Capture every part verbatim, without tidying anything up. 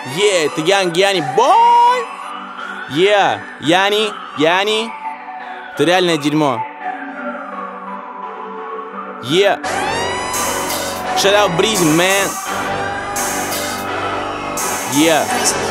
Yeah, это Young Яни, бой! Yeah, Яни, Яни, ты реальное дерьмо. Yeah. Shout out Breezy, man. Yeah.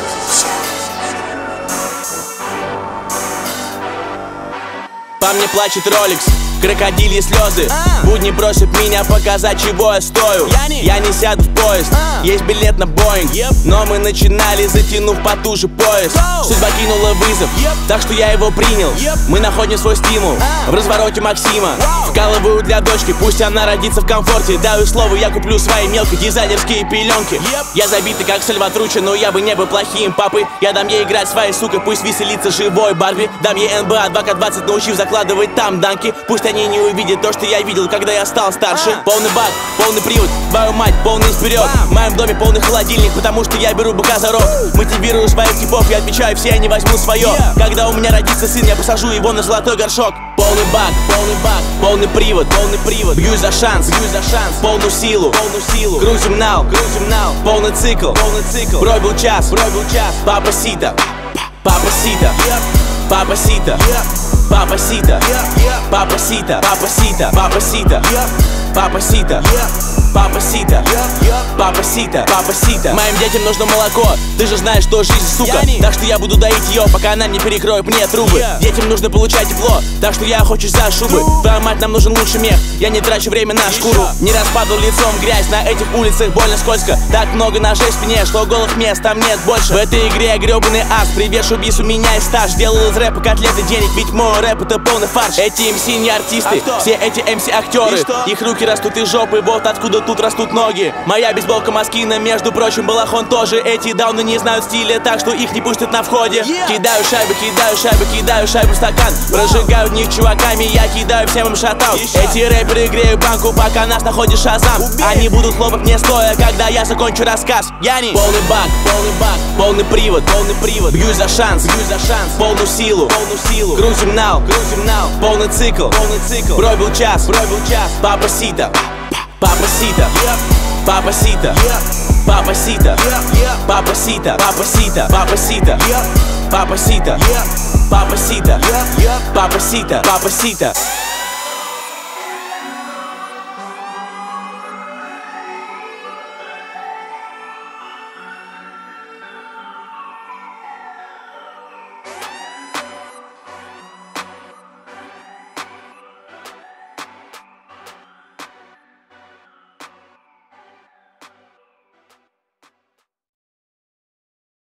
По мне плачет Rolex, крокодильи слезы. а. Будни просят меня показать, чего я стою. Я не, я не сяду в поезд, а. есть билет на Боинг. yep. Но мы начинали, затянув потуже поезд. Go. Судьба кинула вызов, yep. так что я его принял. yep. Мы находим свой стимул а. в развороте Максима. wow. Вкалываю для дочки, пусть она родится в комфорте. Даю слово, я куплю свои мелкие дизайнерские пеленки. yep. Я забитый как Сальватруччи, но я бы не был плохим папой. Я дам ей играть своей сукой, пусть веселится живой Барби. Дам ей эн бэ а два ка двадцать, научив закладывать там данки. Пусть они не увидят то, что я видел, когда я стал старше. а. Полный бак, полный привод, твою мать, полный вперед. В моем доме полный холодильник, потому что я беру быка за рог. Мотивирую своих типов, я отвечаю, все они возьмут свое. yeah. Когда у меня родится сын, я посажу его на золотой горшок. Полный бак, полный бак, полный привод, полный привод. Бью за шанс, бью за шанс, полную силу, полную силу. Грузим нал, грузим нал, полный цикл, полный цикл. Брой был час, брой был час. Папа Сита, папа Сита, папа Сита, папа Сита, папа Сита, папа Сита, папа Сита, папа Сита, папа Сита, папа Сита, папа Сита. Моим детям нужно молоко, ты же знаешь, что жизнь, сука. Так что я буду доить ее, пока она не перекроет мне трубы. Детям нужно получать тепло, так что я охочусь за шубы. Твоя мать, нам нужен лучший мех, я не трачу время на шкуру. Не распаду лицом грязь, на этих улицах больно скользко. Так много ножей в спине, что голых мест там нет больше. В этой игре я гребаный ас, привешу бис, у меня и стаж. Делал из рэпа котлеты денег, ведь мой рэп это полный фарш. Эти эм си не артисты, а все эти эм си актеры. Их руки растут из жопы, вот откуда тут растут ноги. Моя бейсболка Москина, между прочим, балахон тоже. Эти дауны не знают стиля, так что их не пустят на входе. yeah. Кидаю шайбы, кидаю шайбы, кидаю шайбу в стакан. wow. Прожигаю в них чуваками, я кидаю всем им шатаут. Эти рэперы греют банку, пока нас находит Шазам. Убей. Они будут хлопать мне стоя, когда я закончу рассказ. Я не полный бак, полный бак, полный привод, полный привод. Бью за шанс, бью за шанс, полную силу, полную силу. Грузим нал, грузим нал, полный цикл, полный цикл. Брой был час, брой был час. Папа Сита, папа Сита, папа Сита, папа Сита, папа Сита, папа Сита, папа Сита, папа Сита, папа Сита, папа Сита, папа Сита.